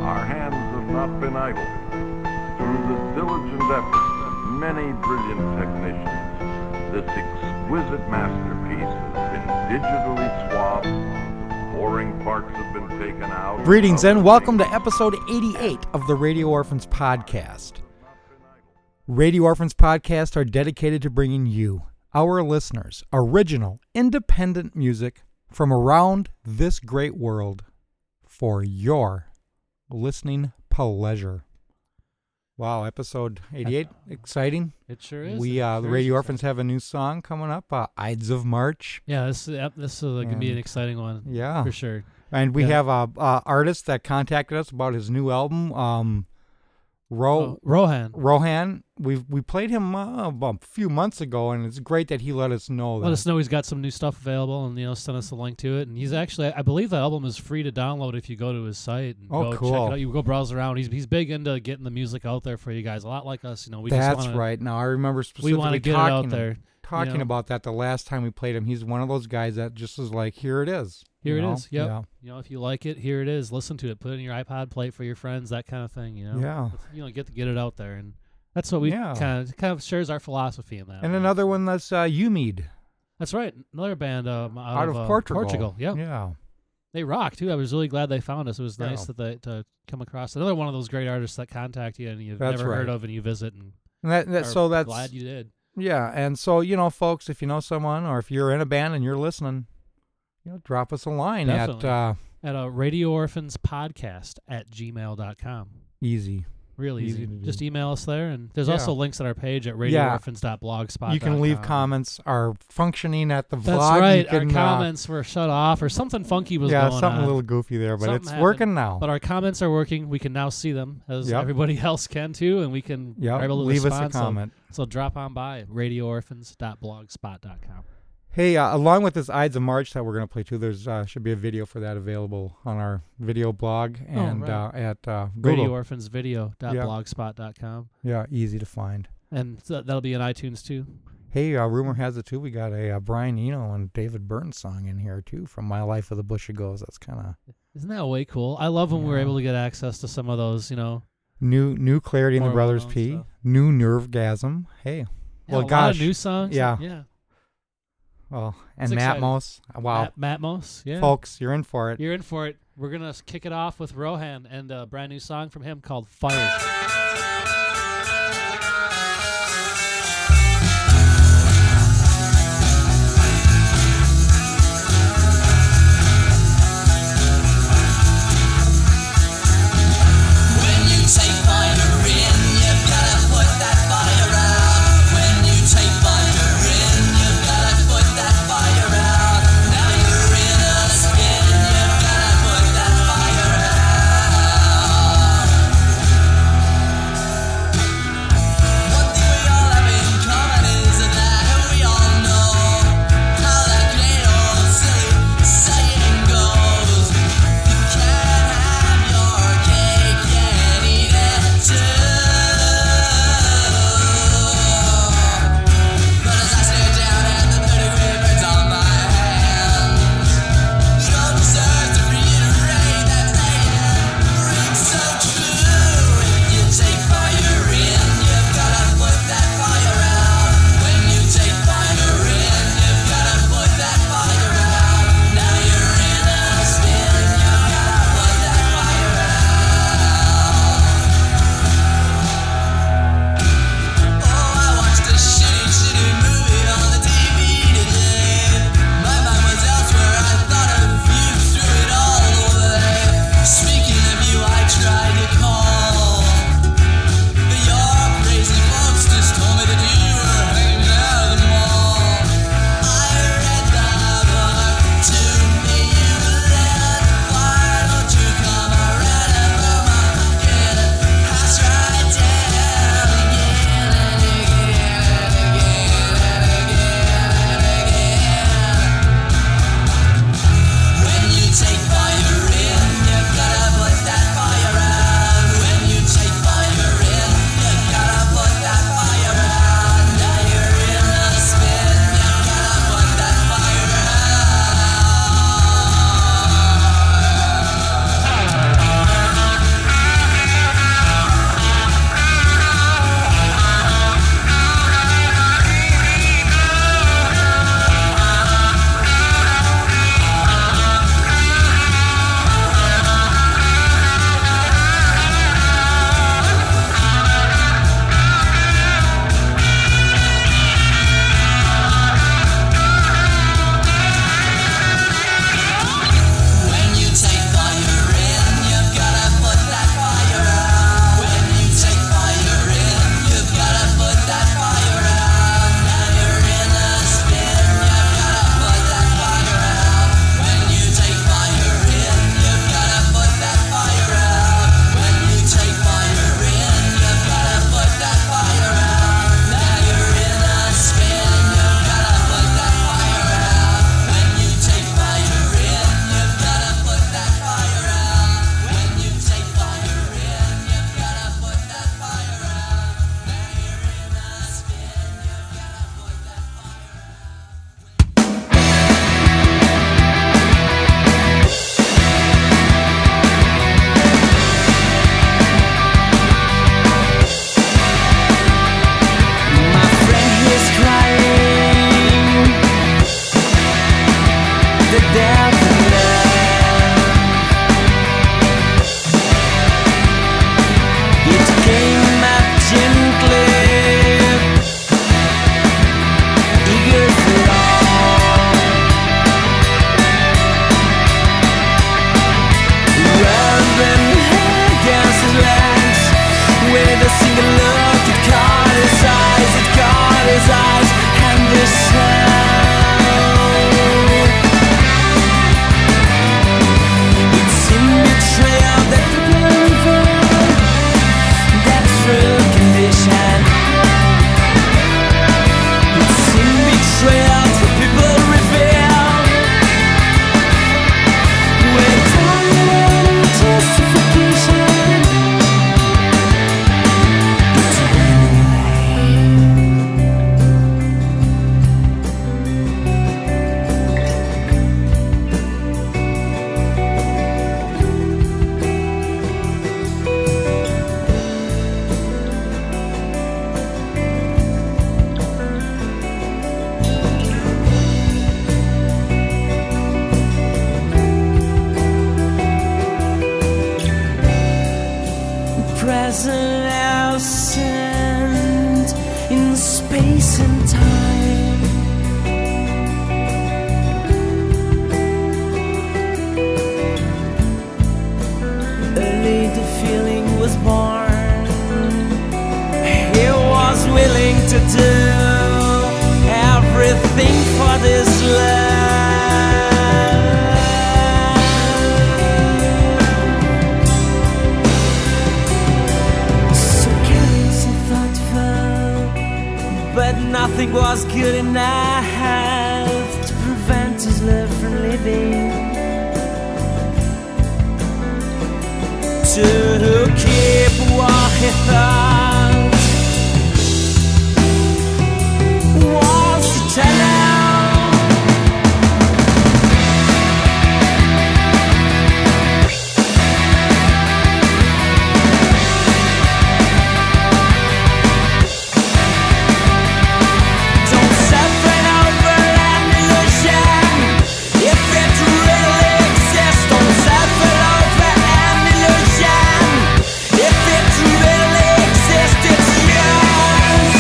our hands have not been idle. Through the diligent efforts of many brilliant technicians, this exquisite masterpiece has been digitally swabbed, boring parts have been taken out. Greetings and welcome to episode 88 of the Radio Orphans Podcast. Radio Orphans Podcast are dedicated to bringing you, our listeners, original, independent music from around this great world for your listening pleasure. Wow, episode 88, exciting. It sure is. The Radio Orphans have a new song coming up, Ides of March. Yeah, this is going to be an exciting one. Yeah. For sure. And we have a artist that contacted us about his new album, Rohan. Rohan. We played him a few months ago, and it's great that he let us know. Let us know he's got some new stuff available, and send us a link to it. And he's actually, I believe the album is free to download if you go to his site and go cool. check it out. You go browse around. He's big into getting the music out there for you guys, a lot like us. That's right. Now I remember specifically we want to get it out there. Talking about that the last time we played him. He's one of those guys that just is like, here it is. Here it is. Yep. Yeah. If you like it, here it is. Listen to it. Put it in your iPod, play it for your friends, that kind of thing. Yeah. Get it out there, and that's what we kind of shares our philosophy in that. And another one that's Umeed. That's right. Another band out of Portugal. Yep. Yeah. They rock too. I was really glad they found us. It was nice to come across another one of those great artists that contact you and you've never heard of, and you visit and that's glad you did. Yeah, and so folks, if you know someone or if you're in a band and you're listening, drop us a line at Radio Orphans Podcast at gmail.com. Easy. Really easy. Just email us there, and there's also links on our page at radioorphans.blogspot.com. You can leave comments. Our functioning at the vlog. That's right. Our comments were shut off, or something funky was going on. Yeah, something a little goofy there, but it's working now. But our comments are working. We can now see them, as everybody else can too, and we can leave us a comment. So drop on by radioorphans.blogspot.com. Hey, along with this Ides of March that we're going to play too, there's should be a video for that available on our video blog and at radioorphansvideo.blogspot.com. Yeah, easy to find. And that'll be in iTunes too. Hey, rumor has it too, we got a Brian Eno and David Byrne song in here too from My Life of the Bush It Goes. That's kind of... Isn't that way cool? I love when we're able to get access to some of those, New Clarity in the Brothers P. Stuff. New Nervegasm. Hey. Yeah, a lot of new songs. Yeah. Well, and Matmos. Wow. Matmos, yeah. Folks, you're in for it. You're in for it. We're going to kick it off with Rohan and a brand new song from him called Fire. Fire out. was born, he was willing to do everything for this land. So careless and thoughtful, but nothing was good enough to prevent his love from living. To keep what he thought was eternal. Don't suffer over an illusion if it really exists. Don't suffer over an illusion if it really exists. It's yours.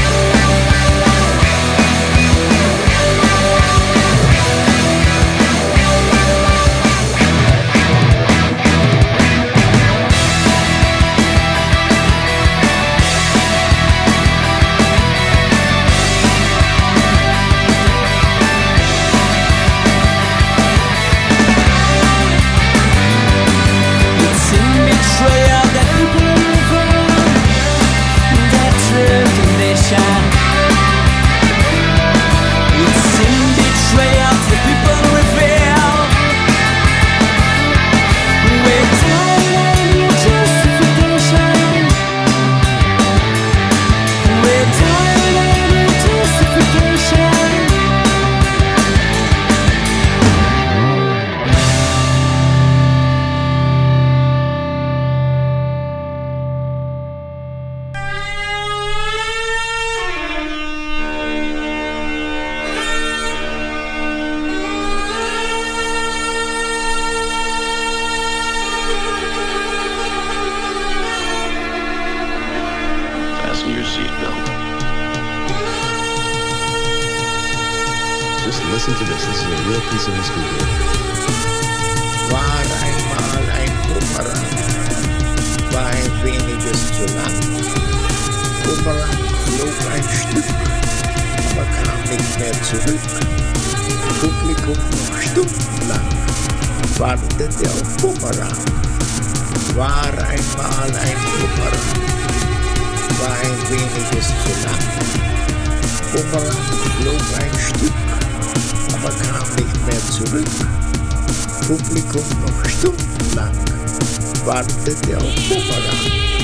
It's in betrayal that people reveal their true condition. It's in betrayal that people reveal without any justification. Without any justification. Fasten your seatbelt. Just listen to this. This is a real piece of history here. War einmal ein Bumerang, war ein weniges zu lang. Bumerang flog ein Stück, aber kam nicht mehr zurück. Publikum noch stundenlang wartete auf Bumerang. War einmal ein Bumerang, war ein weniges zu lang. Bumerang flog ein Stück, aber kam nicht mehr zurück. Publikum noch stundenlang wartete auf Bumerang.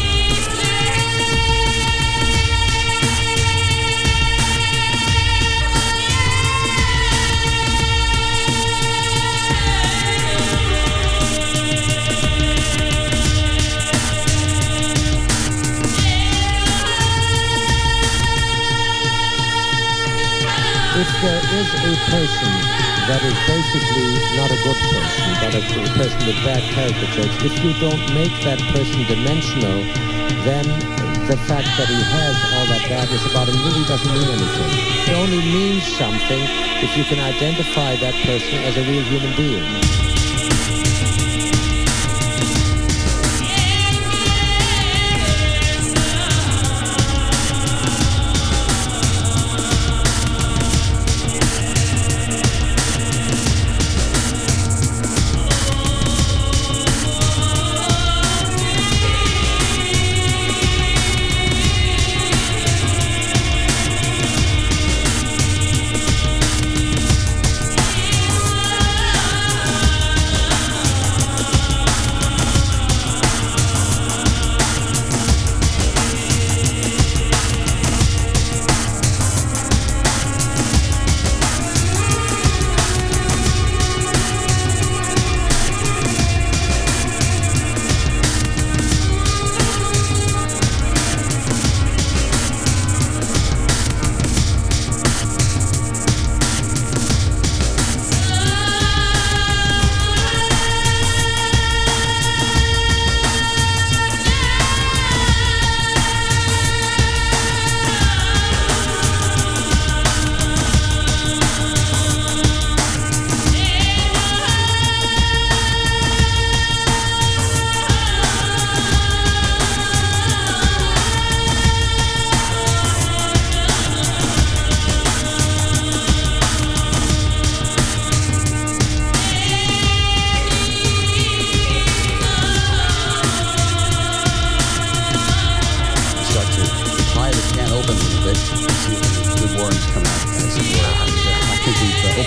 If there is a person that is basically not a good person, but a person with bad character traits, if you don't make that person dimensional, then the fact that he has all that badness about him really doesn't mean anything. It only means something if you can identify that person as a real human being.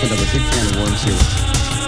but I'm a big fan of Warren too.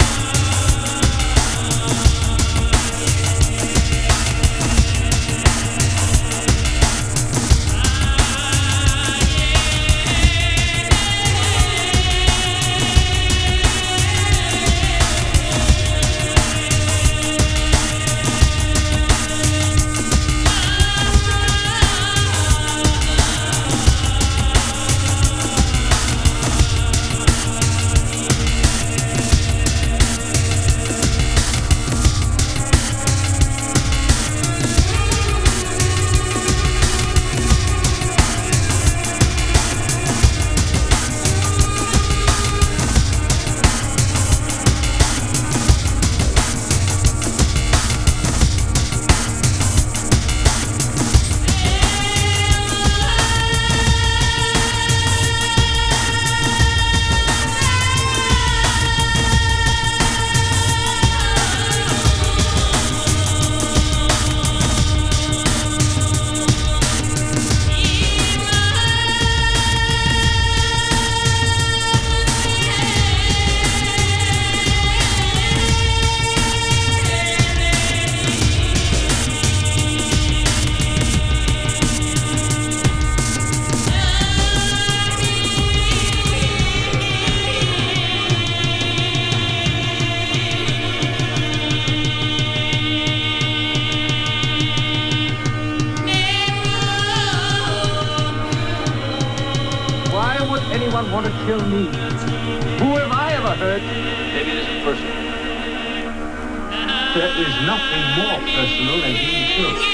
anyone want to kill me? Who have I ever hurt? Maybe this is personal. There is nothing more personal than being killed.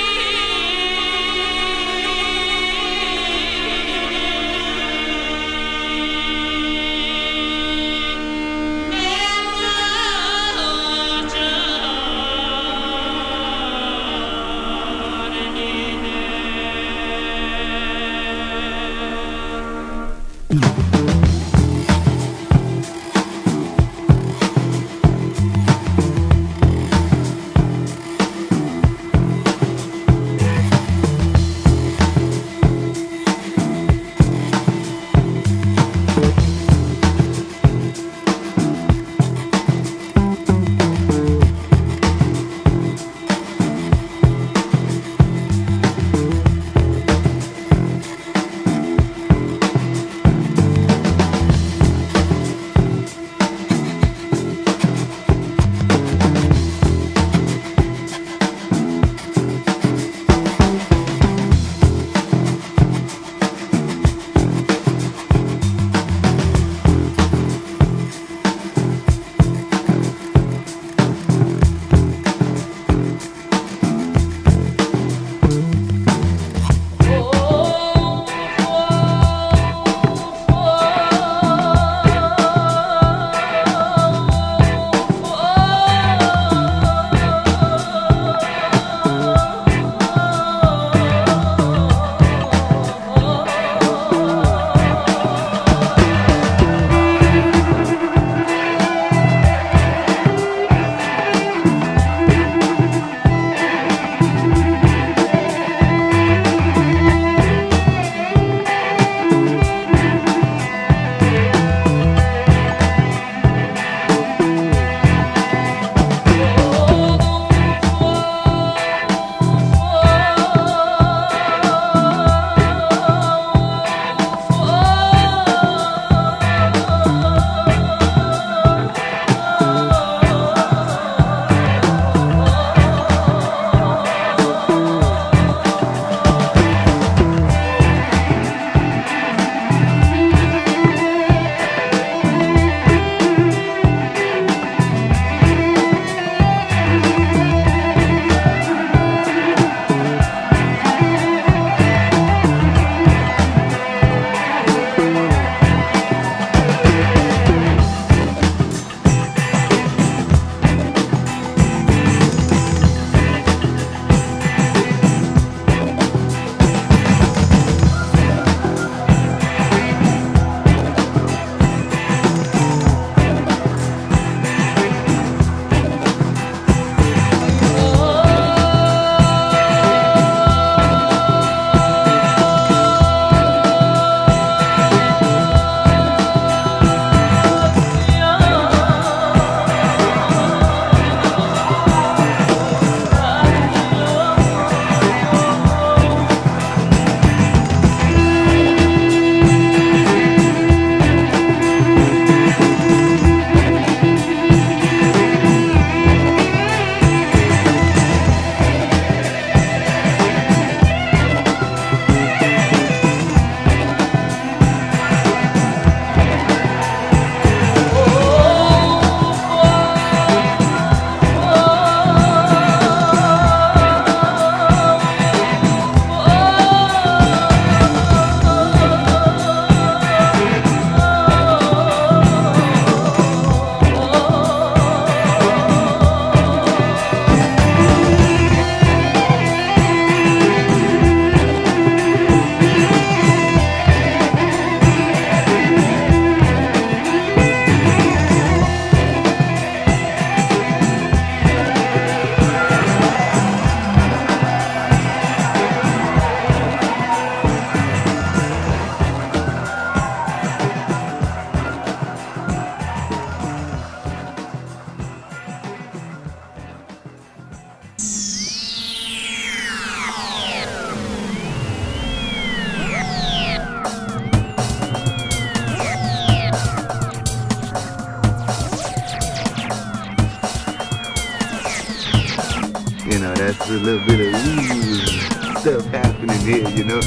You know, that's a little bit of stuff happening here, you know.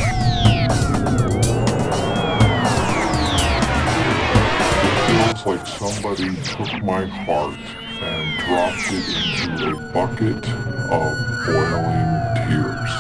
It's like somebody took my heart and dropped it into a bucket of boiling tears.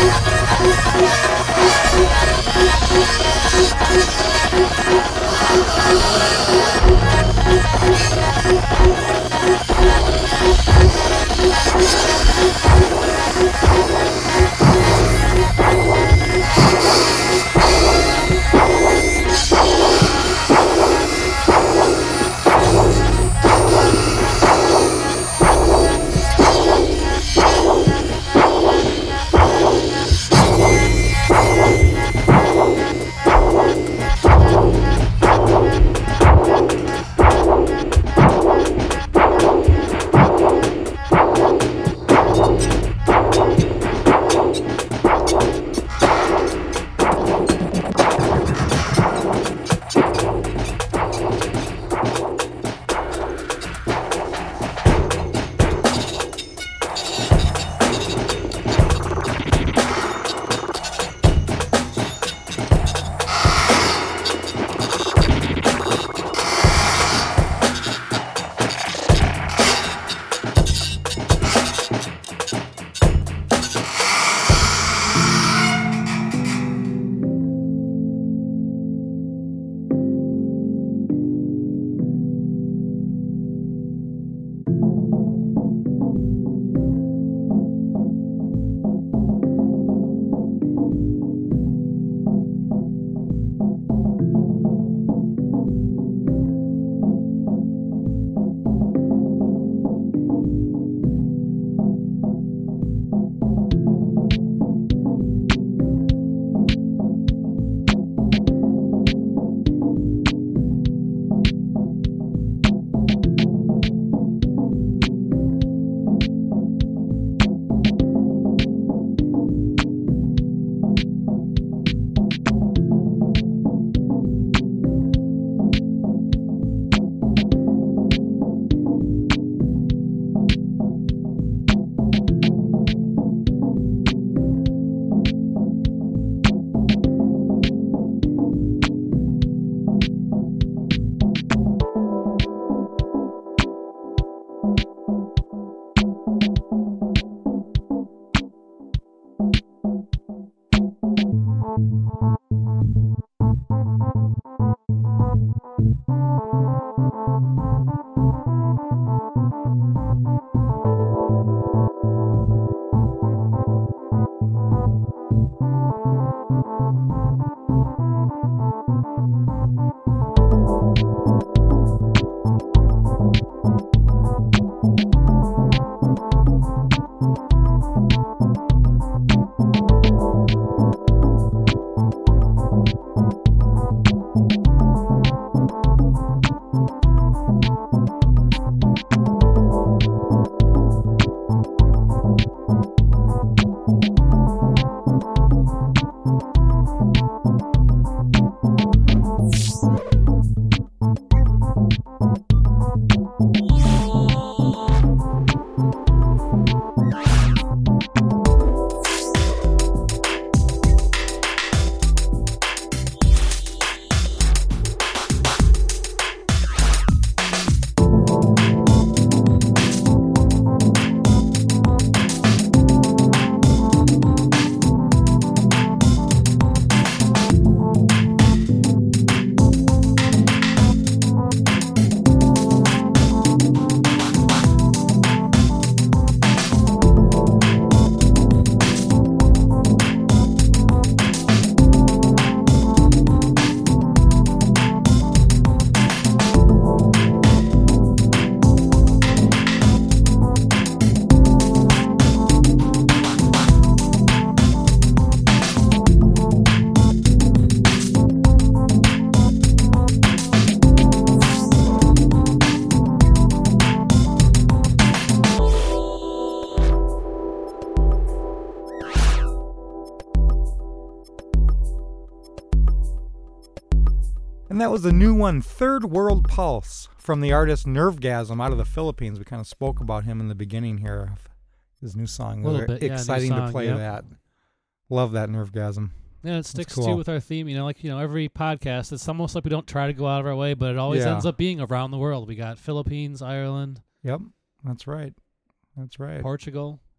And that was the new one, Third World Pulse, from the artist Nervegasm out of the Philippines. We kind of spoke about him in the beginning here of his new song. Exciting to play that. Love that Nervegasm. Yeah, it sticks too with our theme. Every podcast, it's almost like we don't try to go out of our way, but it always ends up being around the world. We got Philippines, Ireland. Yep, that's right. That's right. Portugal.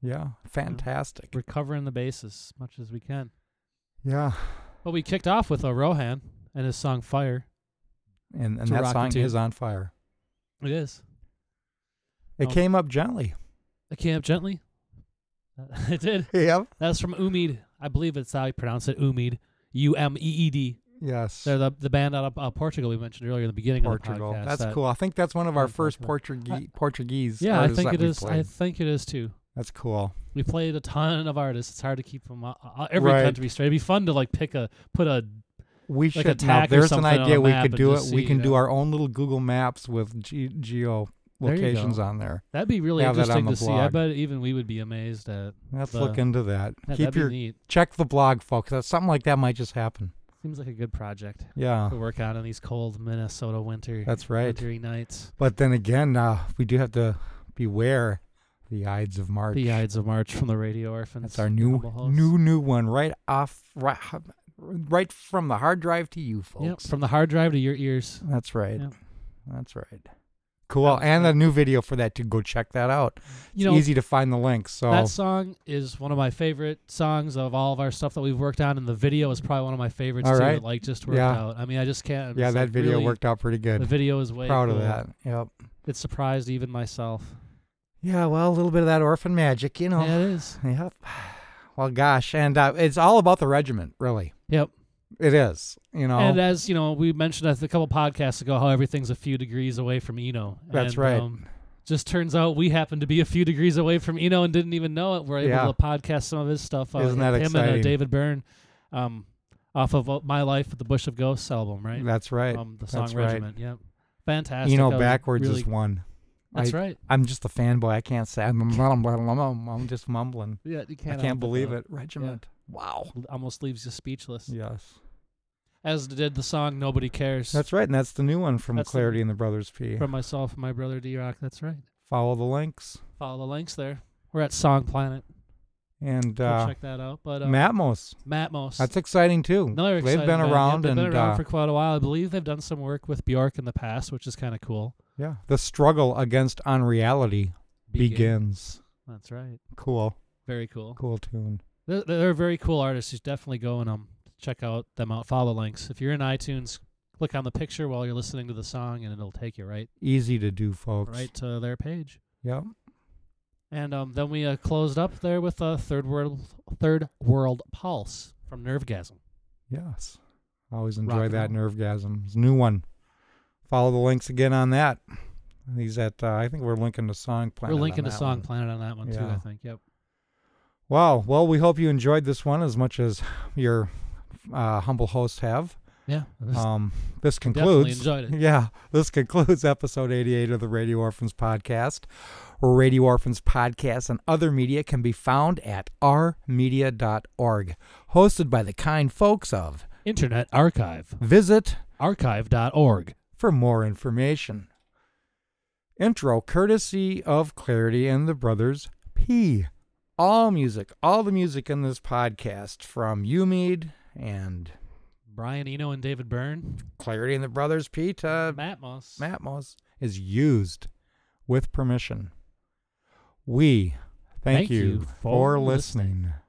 Yeah, fantastic. We're covering the bases as much as we can. Yeah. Well, we kicked off with Rohan and his song Fire. And that song is on fire. It is. It came up gently. It came up gently? It did. Yep. That's from Umeed. I believe it's how you pronounce it, Umeed. Umeed. Yes. They're the band out of Portugal we mentioned earlier in the beginning of the podcast. That's cool. I think that's one of our first Portuguese Yeah, I think it is. Played. I think it is too. That's cool. We played a ton of artists. It's hard to keep them every country straight. It'd be fun to put a we like should. a tag there's or an something idea on a we map could and do it. just We see, can do our own little Google Maps with geo locations on there. That'd be really Have interesting that on to the see. I blog. bet even we would be amazed at. Let's look into that. That'd be neat. Check the blog, folks. Something like that might just happen. Seems like a good project. Yeah. To work on in these cold Minnesota winter. That's right. Wintry nights. But then again, we do have to beware the Ides of March. The Ides of March from the Radio Orphans. That's our new one, right from the hard drive to you, folks. Yep, from the hard drive to your ears. That's right. Yep. That's right. Cool. And a new video for that too. Go check that out. It's easy to find the links. So that song is one of my favorite songs of all of our stuff that we've worked on, and the video is probably one of my favorites too. Right. That just worked out. I mean, I just can't. Yeah, that video really, worked out pretty good. The video is way proud cool. of that. Yep. It surprised even myself. Yeah, well, a little bit of that orphan magic, Yeah, it is. Yep. Well, gosh, and it's all about the regiment, really. Yep. It is, And as we mentioned a couple podcasts ago, how everything's a few degrees away from Eno. That's right. Just turns out we happen to be a few degrees away from Eno and didn't even know it. We're able to podcast some of his stuff. Isn't that him exciting? And David Byrne, off of My Life with the Bush of Ghosts album, right? That's right. The song That's Regiment. Right. Yep. Fantastic. Eno backwards is one. That's right. I'm just a fanboy. I can't say. I'm just mumbling. Yeah, you can't. I can't believe it. Regiment. Yeah. Wow. Almost leaves you speechless. Yes. As did the song Nobody Cares. That's right, and that's the new one from Clarity and the Brothers P. From myself and my brother D-Rock, that's right. Follow the links. Follow the links there. We're at Song Planet. And check that out. But Matmos. That's exciting too. They've been around they've been around for quite a while. I believe they've done some work with Bjork in the past, which is kind of cool. Yeah. The struggle against unreality begins. That's right. Cool. Very cool. Cool tune. They're very cool artists. You definitely go and check them out. Follow the links. If you're in iTunes, click on the picture while you're listening to the song, and it'll take you right. Easy to do, folks. Right to their page. Yep. And then we closed up there with a Third World Pulse from Nervegasm. Yes. Always enjoy that Nervegasm. It's a new one. Follow the links again on that. He's at, I think we're linking to Song Planet. We're linking to Song Planet on that one too, I think. Yep. Wow. Well, we hope you enjoyed this one as much as your humble hosts have. Yeah. This concludes. Definitely enjoyed it. Yeah. This concludes episode 88 of the Radio Orphans Podcast. Radio Orphans Podcast and other media can be found at rmedia.org. Hosted by the kind folks of Internet Archive. Visit archive.org for more information. Intro courtesy of Clarity and the Brothers P. All the music in this podcast from Umeed and Brian Eno and David Byrne, Clarity and the Brothers P to Matmos is used with permission. We thank you for listening.